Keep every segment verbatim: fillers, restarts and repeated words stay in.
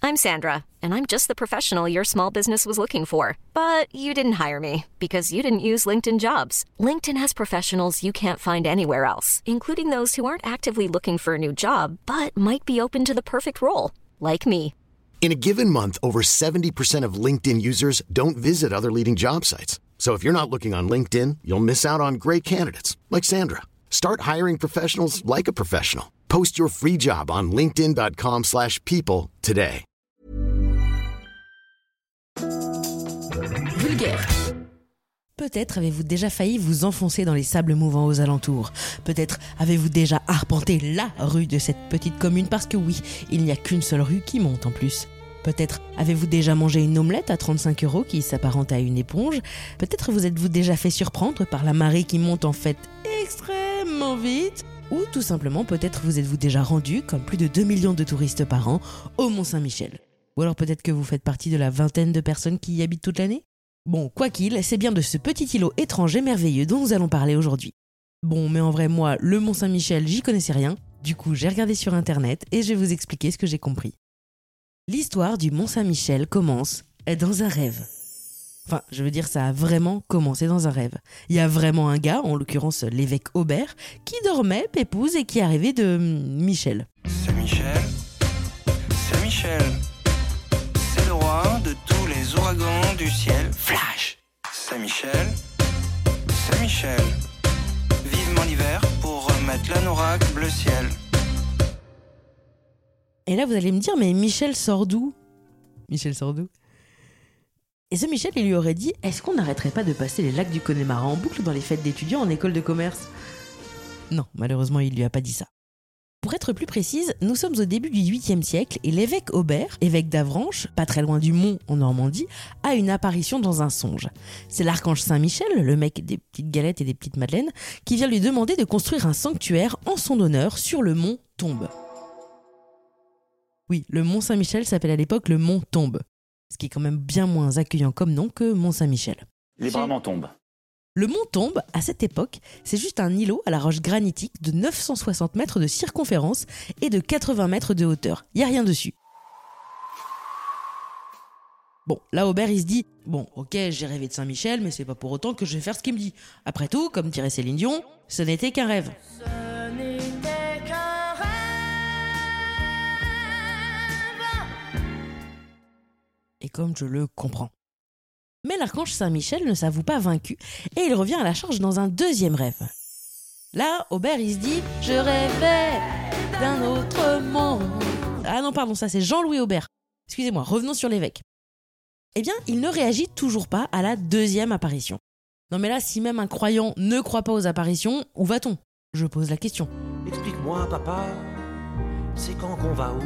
I'm Sandra, and I'm just the professional your small business was looking for. But you didn't hire me because you didn't use LinkedIn Jobs. LinkedIn has professionals you can't find anywhere else, including those who aren't actively looking for a new job, but might be open to the perfect role, like me. In a given month, over seventy percent of LinkedIn users don't visit other leading job sites. So if you're not looking on LinkedIn, you'll miss out on great candidates like Sandra. Start hiring professionals like a professional. Post your free job on linkedin.com slash people today. Vulgaire. Peut-être avez-vous déjà failli vous enfoncer dans les sables mouvants aux alentours. Peut-être avez-vous déjà arpenté la rue de cette petite commune parce que oui, il n'y a qu'une seule rue qui monte en plus. Peut-être avez-vous déjà mangé une omelette à trente-cinq euros qui s'apparente à une éponge. Peut-être vous êtes-vous déjà fait surprendre par la marée qui monte en fait extrêmement vite. Ou tout simplement, peut-être vous êtes-vous déjà rendu, comme plus de deux millions de touristes par an, au Mont-Saint-Michel. Ou alors peut-être que vous faites partie de la vingtaine de personnes qui y habitent toute l'année. Bon, quoi qu'il, c'est bien de ce petit îlot étrange et merveilleux dont nous allons parler aujourd'hui. Bon, mais en vrai, moi, le Mont-Saint-Michel, j'y connaissais rien. Du coup, j'ai regardé sur internet et je vais vous expliquer ce que j'ai compris. L'histoire du Mont-Saint-Michel commence dans un rêve. Enfin, je veux dire, ça a vraiment commencé dans un rêve. Il y a vraiment un gars, en l'occurrence l'évêque Aubert, qui dormait, pépouze, et qui est arrivé de Michel. C'est Michel, c'est Michel, c'est le roi de tous les ouragans du ciel. Flash! C'est Michel, c'est Michel, vivement l'hiver pour remettre l'anorak bleu ciel. Et là, vous allez me dire, mais Michel sort d'où ? Michel sort d'où ? Et ce Michel, il lui aurait dit « Est-ce qu'on n'arrêterait pas de passer les lacs du Connemara en boucle dans les fêtes d'étudiants en école de commerce ?» Non, malheureusement, il lui a pas dit ça. Pour être plus précise, nous sommes au début du huitième siècle et l'évêque Aubert, évêque d'Avranches, pas très loin du Mont en Normandie, a une apparition dans un songe. C'est l'archange Saint-Michel, le mec des petites galettes et des petites madeleines, qui vient lui demander de construire un sanctuaire en son honneur sur le mont Tombe. Oui, le mont Saint-Michel s'appelle à l'époque le mont Tombe, ce qui est quand même bien moins accueillant comme nom que Mont Saint-Michel. Les bras m'en tombent. Le mont Tombe, à cette époque, c'est juste un îlot à la roche granitique de neuf cent soixante mètres de circonférence et de quatre-vingts mètres de hauteur. Il n'y a rien dessus. Bon, là Aubert il se dit « Bon, ok, j'ai rêvé de Saint-Michel, mais c'est pas pour autant que je vais faire ce qu'il me dit. Après tout, comme dirait Céline Dion, ce n'était qu'un rêve. » Et comme je le comprends. Mais l'archange Saint-Michel ne s'avoue pas vaincu et il revient à la charge dans un deuxième rêve. Là, Aubert, il se dit « Je rêvais d'un autre monde ». Ah non, pardon, ça c'est Jean-Louis Aubert. Excusez-moi, revenons sur l'évêque. Eh bien, il ne réagit toujours pas à la deuxième apparition. Non mais là, si même un croyant ne croit pas aux apparitions, où va-t-on ? Je pose la question. Explique-moi, papa, c'est quand qu'on va où ?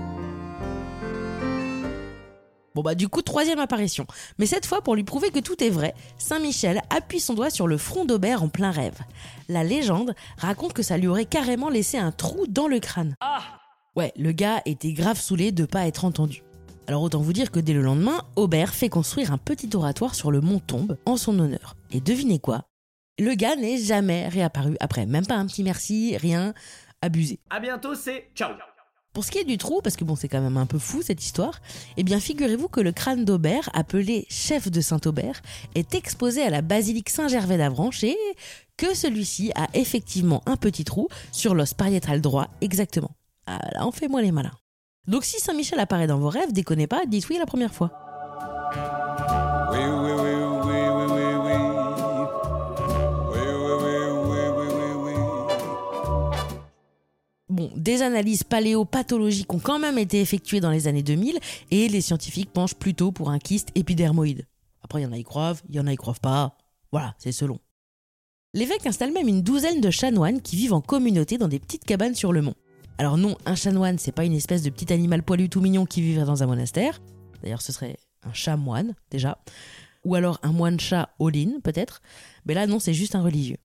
Bon bah du coup, troisième apparition. Mais cette fois, pour lui prouver que tout est vrai, Saint-Michel appuie son doigt sur le front d'Aubert en plein rêve. La légende raconte que ça lui aurait carrément laissé un trou dans le crâne. Ah ouais, le gars était grave saoulé de pas être entendu. Alors autant vous dire que dès le lendemain, Aubert fait construire un petit oratoire sur le mont Tombe en son honneur. Et devinez quoi ? Le gars n'est jamais réapparu après. Même pas un petit merci, rien, abusé. À bientôt, c'est ciao. Pour ce qui est du trou, parce que bon, c'est quand même un peu fou cette histoire, eh bien figurez-vous que le crâne d'Aubert, appelé chef de Saint-Aubert, est exposé à la basilique Saint-Gervais d'Avranches et que celui-ci a effectivement un petit trou sur l'os pariétal droit, exactement. Ah là, on fait moins les malins. Donc si Saint-Michel apparaît dans vos rêves, déconnez pas, dites oui la première fois. Oui, oui, oui, oui, oui, oui, oui. Oui, oui, oui, oui, oui, oui, oui. Bon, des analyses paléopathologiques ont quand même été effectuées dans les années deux mille et les scientifiques penchent plutôt pour un kyste épidermoïde. Après, il y en a qui croient, il y en a qui croient pas. Voilà, c'est selon. L'évêque installe même une douzaine de chanoines qui vivent en communauté dans des petites cabanes sur le mont. Alors non, un chanoine, c'est pas une espèce de petit animal poilu tout mignon qui vivrait dans un monastère. D'ailleurs, ce serait un chat-moine, déjà. Ou alors un moine-chat all-in, peut-être. Mais là, non, c'est juste un religieux.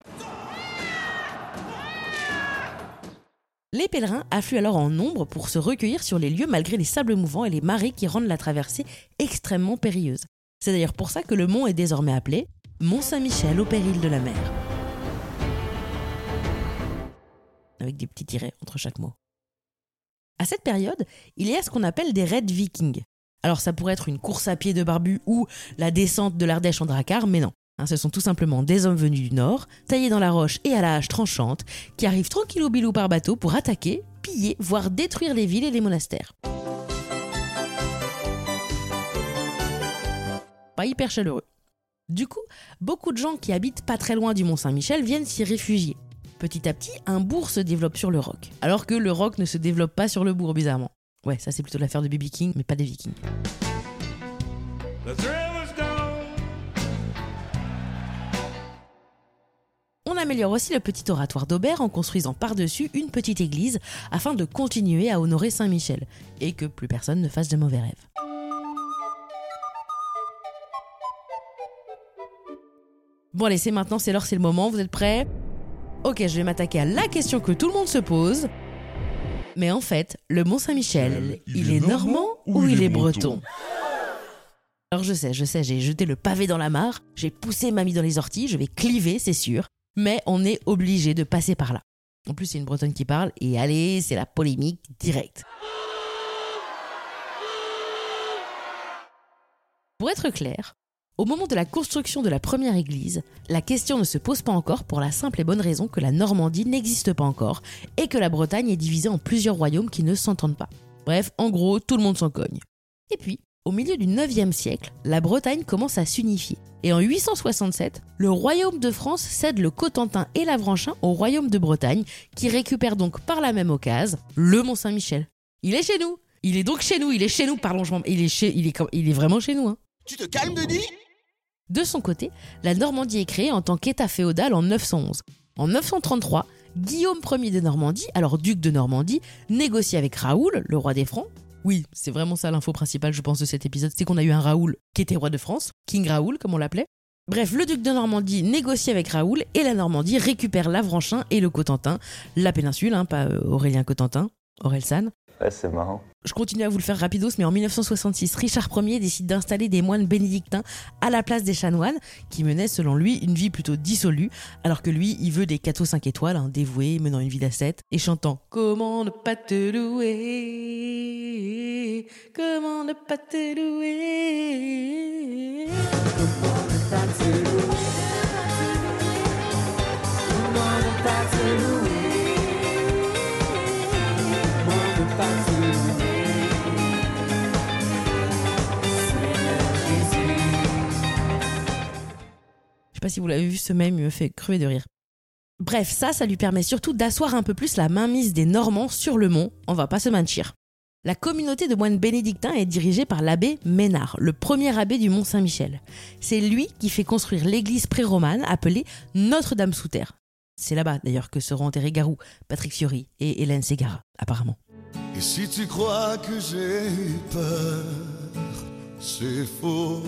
Les pèlerins affluent alors en nombre pour se recueillir sur les lieux malgré les sables mouvants et les marées qui rendent la traversée extrêmement périlleuse. C'est d'ailleurs pour ça que le mont est désormais appelé Mont Saint-Michel au péril de la mer. Avec des petits tirets entre chaque mot. À cette période, il y a ce qu'on appelle des raids vikings. Alors ça pourrait être une course à pied de barbu ou la descente de l'Ardèche en dracar, mais non. Hein, ce sont tout simplement des hommes venus du nord, taillés dans la roche et à la hache tranchante, qui arrivent tranquillou bilou par bateau pour attaquer, piller, voire détruire les villes et les monastères. Pas hyper chaleureux. Du coup, beaucoup de gens qui habitent pas très loin du Mont-Saint-Michel viennent s'y réfugier. Petit à petit, un bourg se développe sur le roc, alors que le roc ne se développe pas sur le bourg, bizarrement. Ouais, ça c'est plutôt l'affaire de B B King, mais pas des Vikings. On améliore aussi le petit oratoire d'Aubert en construisant par-dessus une petite église afin de continuer à honorer Saint-Michel et que plus personne ne fasse de mauvais rêves. Bon allez, c'est maintenant, c'est l'heure, c'est le moment, vous êtes prêts ? Ok, je vais m'attaquer à la question que tout le monde se pose. Mais en fait, le Mont-Saint-Michel, il, il est, est normand ou il est breton ? Alors je sais, je sais, j'ai jeté le pavé dans la mare, j'ai poussé mamie dans les orties, je vais cliver, c'est sûr, mais on est obligé de passer par là. En plus, c'est une bretonne qui parle, et allez, c'est la polémique directe. Pour être clair, au moment de la construction de la première église, la question ne se pose pas encore pour la simple et bonne raison que la Normandie n'existe pas encore et que la Bretagne est divisée en plusieurs royaumes qui ne s'entendent pas. Bref, en gros, tout le monde s'en cogne. Et puis, au milieu du neuvième siècle, la Bretagne commence à s'unifier. Et en huit cent soixante-sept, le royaume de France cède le Cotentin et l'Avranchin au royaume de Bretagne, qui récupère donc par la même occasion le Mont-Saint-Michel. Il est chez nous. Il est donc chez nous. Il est chez nous. Pardon, je m'en... il est chez... il est il est vraiment chez nous. Hein. Tu te calmes, Denis ? De son côté, la Normandie est créée en tant qu'État féodal en neuf cent onze. En neuf cent trente-trois, Guillaume Ier de Normandie, alors duc de Normandie, négocie avec Raoul, le roi des Francs. Oui, c'est vraiment ça l'info principale, je pense, de cet épisode, c'est qu'on a eu un Raoul qui était roi de France, King Raoul, comme on l'appelait. Bref, le duc de Normandie négocie avec Raoul et la Normandie récupère l'Avranchin et le Cotentin, la péninsule, hein, pas Aurélien Cotentin, Orelsan. Ouais, c'est marrant. Je continue à vous le faire rapidos, mais en dix-neuf cent soixante-six, Richard Ier décide d'installer des moines bénédictins à la place des chanoines, qui menaient selon lui une vie plutôt dissolue, alors que lui, il veut des cathos cinq étoiles, hein, dévoués, menant une vie d'ascète, et chantant « Comment ne pas te louer, comment ne pas te louer ». Comment ne pas te louer, comment ne pas te louer. Je sais pas si vous l'avez vu, ce mème, il me fait crever de rire. Bref, ça, ça lui permet surtout d'asseoir un peu plus la mainmise des Normands sur le mont, on va pas se mentir. La communauté de moines bénédictins est dirigée par l'abbé Ménard, le premier abbé du Mont-Saint-Michel. C'est lui qui fait construire l'église pré-romane appelée Notre-Dame-sous-Terre. C'est là-bas, d'ailleurs, que seront enterrés Garou, Patrick Fiori et Hélène Ségara, apparemment. Et si tu crois que j'ai eu peur, c'est faux.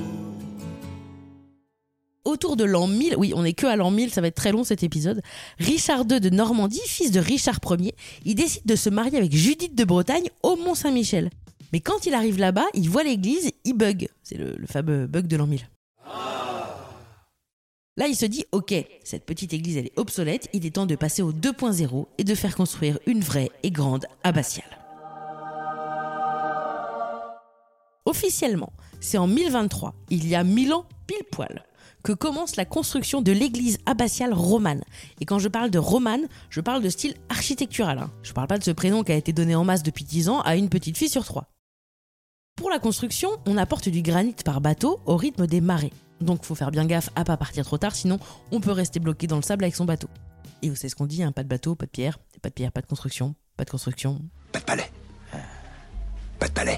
Autour de l'an mille, oui, on n'est que à l'an mille, ça va être très long cet épisode, Richard deux de Normandie, fils de Richard Ier, il décide de se marier avec Judith de Bretagne au Mont-Saint-Michel. Mais quand il arrive là-bas, il voit l'église, il bug. C'est le, le fameux bug de l'an mille. Là, il se dit, ok, cette petite église, elle est obsolète, il est temps de passer au deux point zéro et de faire construire une vraie et grande abbatiale. Officiellement, c'est en mille vingt-trois, il y a mille ans pile poil, que commence la construction de l'église abbatiale romane. Et quand je parle de romane, je parle de style architectural. Hein. Je parle pas de ce prénom qui a été donné en masse depuis dix ans à une petite fille sur trois. Pour la construction, on apporte du granit par bateau au rythme des marées. Donc faut faire bien gaffe à pas partir trop tard, sinon on peut rester bloqué dans le sable avec son bateau. Et vous savez ce qu'on dit, hein, pas de bateau, pas de pierre, pas de pierre, pas de construction, pas de construction. Pas de palais. Pas de palais.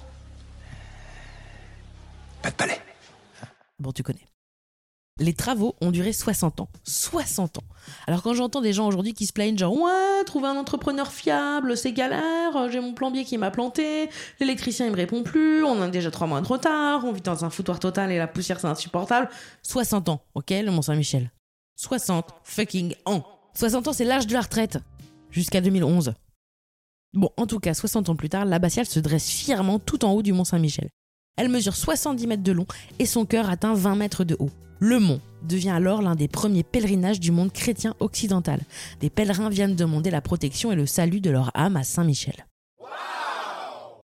Pas de palais. Bon, tu connais. Les travaux ont duré soixante ans. soixante ans. Alors quand j'entends des gens aujourd'hui qui se plaignent genre « Ouais, trouver un entrepreneur fiable, c'est galère, j'ai mon plombier qui m'a planté, l'électricien il me répond plus, on a déjà trois mois de retard, on vit dans un foutoir total et la poussière c'est insupportable. » soixante ans, ok, le Mont-Saint-Michel. soixante fucking ans. soixante ans, c'est l'âge de la retraite. Jusqu'à deux mille onze. Bon, en tout cas, soixante ans plus tard, l'abbatiale se dresse fièrement tout en haut du Mont-Saint-Michel. Elle mesure soixante-dix mètres de long et son cœur atteint vingt mètres de haut. Le mont devient alors l'un des premiers pèlerinages du monde chrétien occidental. Des pèlerins viennent demander la protection et le salut de leur âme à Saint-Michel.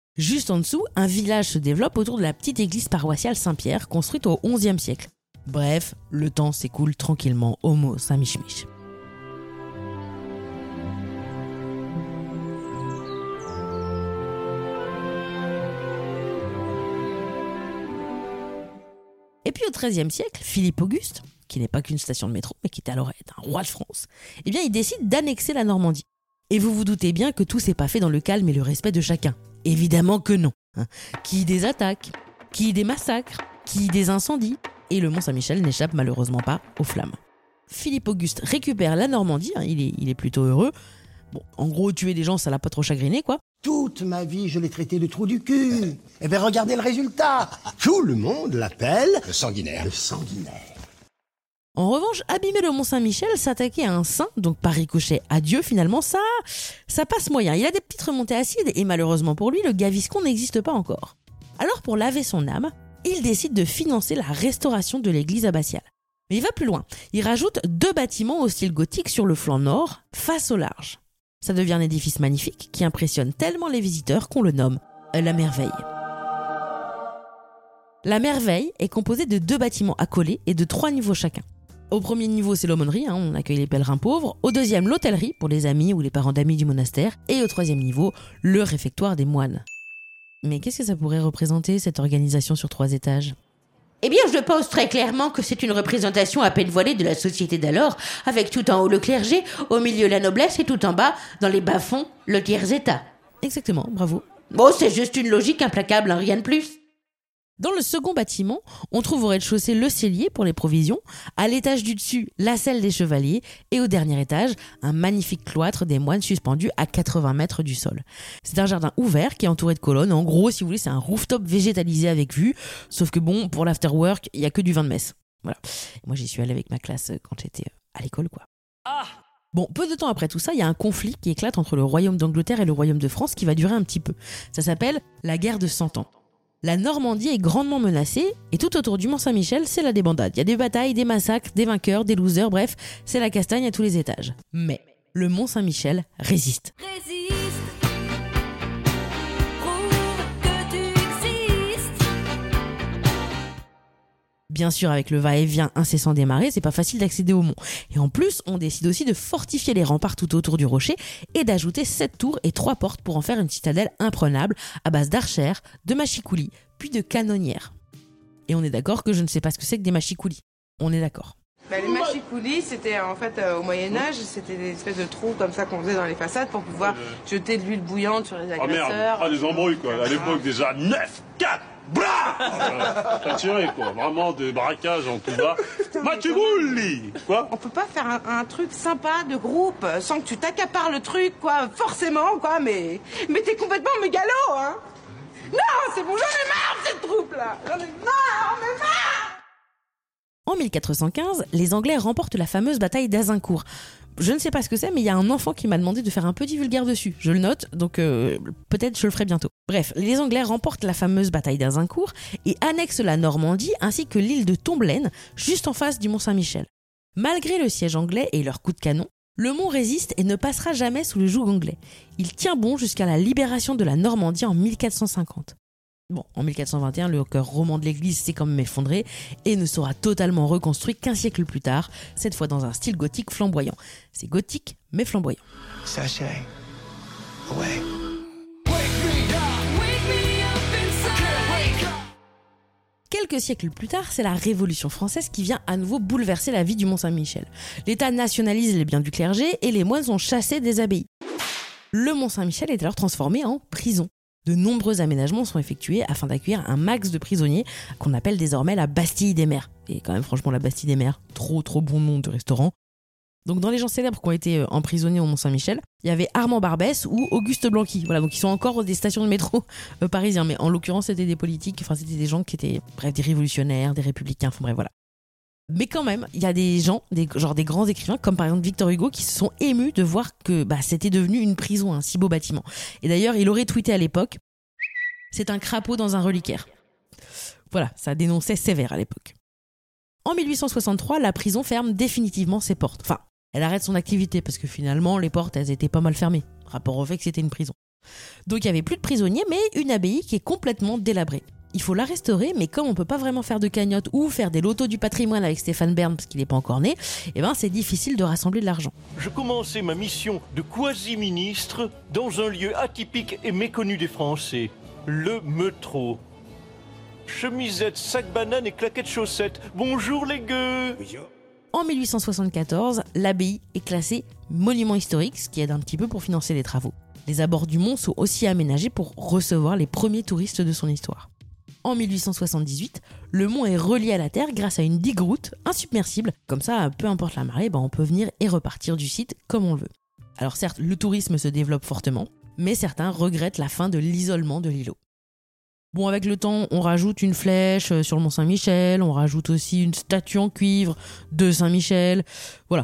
Juste en dessous, un village se développe autour de la petite église paroissiale Saint-Pierre, construite au onzième siècle. Bref, le temps s'écoule tranquillement au Mont Saint-Mich-Mich. Et puis au treizième siècle, Philippe Auguste, qui n'est pas qu'une station de métro, mais qui était alors un roi de France, eh bien il décide d'annexer la Normandie. Et vous vous doutez bien que tout s'est pas fait dans le calme et le respect de chacun. Évidemment que non. Hein. Qui des attaques, qui des massacres, qui des incendies, et le Mont Saint-Michel n'échappe malheureusement pas aux flammes. Philippe Auguste récupère la Normandie, hein, il est, il est plutôt heureux. Bon, en gros, tuer des gens, ça l'a pas trop chagriné, quoi. Toute ma vie, je l'ai traité de trou du cul. Eh bien, regardez le résultat. Tout le monde l'appelle... Le sanguinaire. Le sanguinaire. En revanche, abîmer le Mont Saint-Michel, s'attaquer à un saint, donc par ricochet à Dieu, finalement, ça, ça passe moyen. Il a des petites remontées acides et malheureusement pour lui, le Gaviscon n'existe pas encore. Alors pour laver son âme, il décide de financer la restauration de l'église abbatiale. Mais il va plus loin. Il rajoute deux bâtiments au style gothique sur le flanc nord, face au large. Ça devient un édifice magnifique qui impressionne tellement les visiteurs qu'on le nomme la Merveille. La Merveille est composée de deux bâtiments accolés et de trois niveaux chacun. Au premier niveau, c'est l'aumônerie, hein, on accueille les pèlerins pauvres. Au deuxième, l'hôtellerie pour les amis ou les parents d'amis du monastère. Et au troisième niveau, le réfectoire des moines. Mais qu'est-ce que ça pourrait représenter, cette organisation sur trois étages ? Eh bien, je pense très clairement que c'est une représentation à peine voilée de la société d'alors, avec tout en haut le clergé, au milieu la noblesse et tout en bas, dans les bas-fonds, le tiers-état. Exactement, bravo. Bon, c'est juste une logique implacable, hein, rien de plus. Dans le second bâtiment, on trouve au rez-de-chaussée le cellier pour les provisions, à l'étage du dessus, la selle des chevaliers, et au dernier étage, un magnifique cloître des moines suspendu à quatre-vingts mètres du sol. C'est un jardin ouvert qui est entouré de colonnes. En gros, si vous voulez, c'est un rooftop végétalisé avec vue, sauf que bon, pour l'afterwork, il n'y a que du vin de messe. Voilà. Moi, j'y suis allée avec ma classe quand j'étais à l'école, quoi. Ah Bon, peu de temps après tout ça, il y a un conflit qui éclate entre le royaume d'Angleterre et le royaume de France qui va durer un petit peu. Ça s'appelle la guerre de Cent Ans. La Normandie est grandement menacée et tout autour du Mont Saint-Michel, c'est la débandade. Il y a des batailles, des massacres, des vainqueurs, des losers, bref, c'est la castagne à tous les étages. Mais le Mont Saint-Michel résiste. Résiste, prouve que tu existes. Bien sûr, avec le va-et-vient incessant des marées, c'est pas facile d'accéder au mont. Et en plus, on décide aussi de fortifier les remparts tout autour du rocher et d'ajouter sept tours et trois portes pour en faire une citadelle imprenable à base d'archères, de machicoulis, puis de canonnières. Et on est d'accord que je ne sais pas ce que c'est que des machicoulis. On est d'accord. Bah, les machicoulis, c'était en fait euh, au Moyen-Âge, c'était des espèces de trous comme ça qu'on faisait dans les façades pour pouvoir jeter de l'huile bouillante sur les agresseurs. Ah merde, ah des embrouilles quoi, à l'époque déjà, neuf, quatre, blah T'as tiré quoi, vraiment des braquages en tout bas. Machicoulis quoi. On peut pas faire un, un truc sympa de groupe sans que tu t'accapares le truc quoi, forcément quoi, mais, mais t'es complètement mégalo hein. Non, c'est bon, j'en ai marre de cette troupe là, j'en ai marre, mais marre. En mille quatre cent quinze, les Anglais remportent la fameuse bataille d'Azincourt. Je ne sais pas ce que c'est, mais il y a un enfant qui m'a demandé de faire un petit vulgaire dessus. Je le note, donc euh, peut-être je le ferai bientôt. Bref, les Anglais remportent la fameuse bataille d'Azincourt et annexent la Normandie ainsi que l'île de Tomblaine, juste en face du Mont Saint-Michel. Malgré le siège anglais et leurs coups de canon, le mont résiste et ne passera jamais sous le joug anglais. Il tient bon jusqu'à la libération de la Normandie en mille quatre cent cinquante. Bon, en mille quatre cent vingt et un, le cœur roman de l'église s'est quand même effondré et ne sera totalement reconstruit qu'un siècle plus tard, cette fois dans un style gothique flamboyant. C'est gothique, mais flamboyant. Sachet. Ouais. Quelques siècles plus tard, c'est la Révolution française qui vient à nouveau bouleverser la vie du Mont Saint-Michel. L'État nationalise les biens du clergé et les moines sont chassés des abbayes. Le Mont Saint-Michel est alors transformé en prison. De nombreux aménagements sont effectués afin d'accueillir un max de prisonniers qu'on appelle désormais la Bastille des Mers. Et quand même, franchement, la Bastille des Mers, trop trop bon nom de restaurant. Donc dans les gens célèbres qui ont été emprisonnés au Mont-Saint-Michel, il y avait Armand Barbès ou Auguste Blanqui. Voilà, donc ils sont encore des stations de métro euh, parisiens, mais en l'occurrence c'était des politiques, enfin c'était des gens qui étaient, bref, des révolutionnaires, des républicains, enfin bref, voilà. Mais quand même, il y a des gens, des, genre des grands écrivains, comme par exemple Victor Hugo, qui se sont émus de voir que bah, c'était devenu une prison, un si beau bâtiment. Et d'ailleurs, il aurait tweeté à l'époque, c'est un crapaud dans un reliquaire. Voilà, ça dénonçait sévère à l'époque. En mille huit cent soixante-trois, la prison ferme définitivement ses portes. Enfin, elle arrête son activité parce que finalement, les portes, elles étaient pas mal fermées, rapport au fait que c'était une prison. Donc il n'y avait plus de prisonniers, mais une abbaye qui est complètement délabrée. Il faut la restaurer, mais comme on peut pas vraiment faire de cagnotte ou faire des lotos du patrimoine avec Stéphane Bern parce qu'il n'est pas encore né, eh ben c'est difficile de rassembler de l'argent. Je commençais ma mission de quasi-ministre dans un lieu atypique et méconnu des Français, le Meutro. Chemisette, sac banane et claquettes chaussettes. Bonjour les gueux. En mille huit cent soixante-quatorze, l'abbaye est classée monument historique, ce qui aide un petit peu pour financer les travaux. Les abords du mont sont aussi aménagés pour recevoir les premiers touristes de son histoire. En mille huit cent soixante-dix-huit, le mont est relié à la terre grâce à une digue-route insubmersible. Comme ça, peu importe la marée, ben on peut venir et repartir du site comme on le veut. Alors certes, le tourisme se développe fortement, mais certains regrettent la fin de l'isolement de l'îlot. Bon, avec le temps, on rajoute une flèche sur le mont Saint-Michel, on rajoute aussi une statue en cuivre de Saint-Michel, voilà.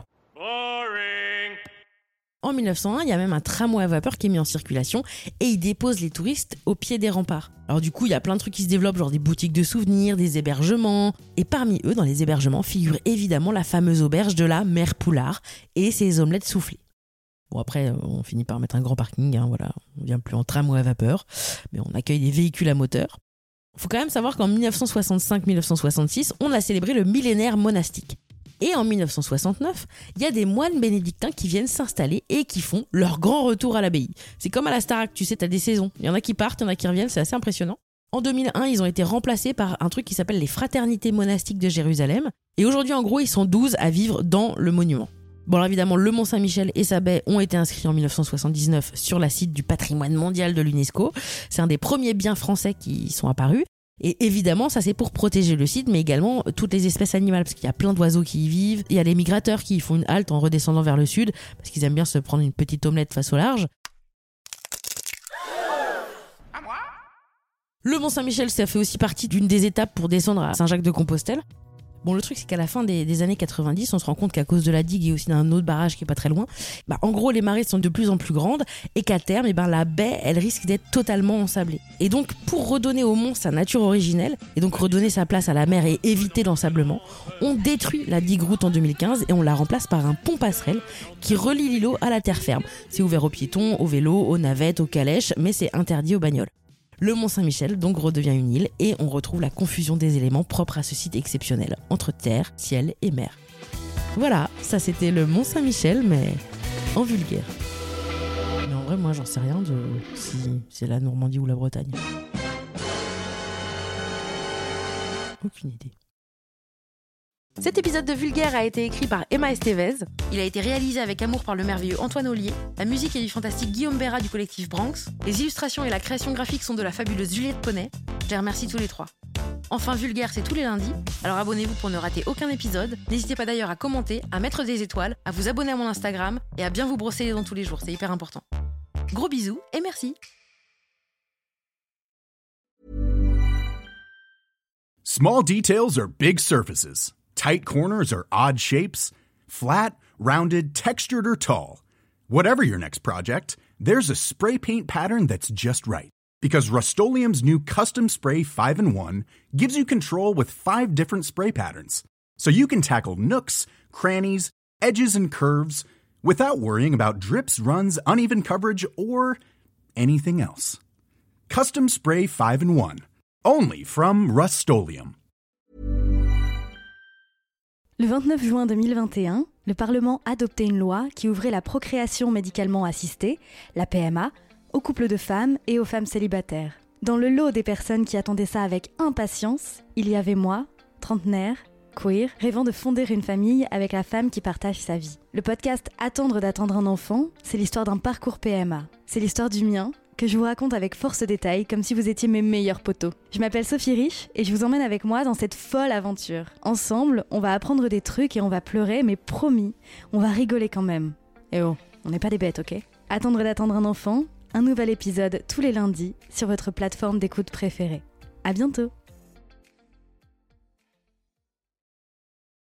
En mille neuf cent un, il y a même un tramway à vapeur qui est mis en circulation et il dépose les touristes au pied des remparts. Alors du coup, il y a plein de trucs qui se développent, genre des boutiques de souvenirs, des hébergements. Et parmi eux, dans les hébergements, figure évidemment la fameuse auberge de la Mère Poulard et ses omelettes soufflées. Bon après, on finit par mettre un grand parking, hein, voilà. On vient plus en tramway à vapeur, mais on accueille des véhicules à moteur. Il faut quand même savoir qu'en dix-neuf cent soixante-cinq dix-neuf cent soixante-six, on a célébré le millénaire monastique. Et en dix-neuf cent soixante-neuf, il y a des moines bénédictins qui viennent s'installer et qui font leur grand retour à l'abbaye. C'est comme à la Starac, tu sais, t'as des saisons. Il y en a qui partent, il y en a qui reviennent, c'est assez impressionnant. En deux mille un, ils ont été remplacés par un truc qui s'appelle les Fraternités monastiques de Jérusalem. Et aujourd'hui, en gros, ils sont douze à vivre dans le monument. Bon, alors évidemment, le Mont Saint-Michel et sa baie ont été inscrits en dix-neuf cent soixante-dix-neuf sur la site du patrimoine mondial de l'UNESCO. C'est un des premiers biens français qui sont apparus. Et évidemment, ça c'est pour protéger le site, mais également toutes les espèces animales, parce qu'il y a plein d'oiseaux qui y vivent. Il y a les migrateurs qui font une halte en redescendant vers le sud, parce qu'ils aiment bien se prendre une petite omelette face au large. Le Mont Saint-Michel, ça fait aussi partie d'une des étapes pour descendre à Saint-Jacques-de-Compostelle. Bon, le truc, c'est qu'à la fin des, des années quatre-vingt-dix, on se rend compte qu'à cause de la digue et aussi d'un autre barrage qui est pas très loin, bah, en gros, les marées sont de plus en plus grandes et qu'à terme, eh ben, la baie, elle risque d'être totalement ensablée. Et donc, pour redonner au mont sa nature originelle et donc redonner sa place à la mer et éviter l'ensablement, on détruit la digue-route en deux mille quinze et on la remplace par un pont-passerelle qui relie l'îlot à la terre ferme. C'est ouvert aux piétons, aux vélos, aux navettes, aux calèches, mais c'est interdit aux bagnoles. Le Mont Saint-Michel donc redevient une île et on retrouve la confusion des éléments propres à ce site exceptionnel, entre terre, ciel et mer. Voilà, ça c'était le Mont Saint-Michel, mais en vulgaire. Mais en vrai, moi j'en sais rien de si c'est la Normandie ou la Bretagne. Aucune idée. Cet épisode de Vulgaire a été écrit par Emma Estevez. Il a été réalisé avec amour par le merveilleux Antoine Ollier. La musique est du fantastique Guillaume Béra du collectif Branx. Les illustrations et la création graphique sont de la fabuleuse Juliette Poney. Je les remercie tous les trois. Enfin, Vulgaire, c'est tous les lundis. Alors abonnez-vous pour ne rater aucun épisode. N'hésitez pas d'ailleurs à commenter, à mettre des étoiles, à vous abonner à mon Instagram et à bien vous brosser les dents tous les jours. C'est hyper important. Gros bisous et merci. Small details are big surfaces. Tight corners or odd shapes. Flat, rounded, textured, or tall. Whatever your next project, there's a spray paint pattern that's just right. Because Rust-Oleum's new Custom Spray five in one gives you control with five different spray patterns. So you can tackle nooks, crannies, edges, and curves without worrying about drips, runs, uneven coverage, or anything else. Custom Spray five in one. Only from Rust-Oleum. Le vingt-neuf juin deux mille vingt et un, le Parlement adoptait une loi qui ouvrait la procréation médicalement assistée, la P M A, aux couples de femmes et aux femmes célibataires. Dans le lot des personnes qui attendaient ça avec impatience, il y avait moi, trentenaire, queer, rêvant de fonder une famille avec la femme qui partage sa vie. Le podcast Attendre d'attendre un enfant, c'est l'histoire d'un parcours P M A. C'est l'histoire du mien, que je vous raconte avec force détail, comme si vous étiez mes meilleurs potos. Je m'appelle Sophie Rich et je vous emmène avec moi dans cette folle aventure. Ensemble, on va apprendre des trucs et on va pleurer, mais promis, on va rigoler quand même. Et oh, on n'est pas des bêtes, ok ? Attendre d'attendre un enfant, un nouvel épisode tous les lundis sur votre plateforme d'écoute préférée. À bientôt !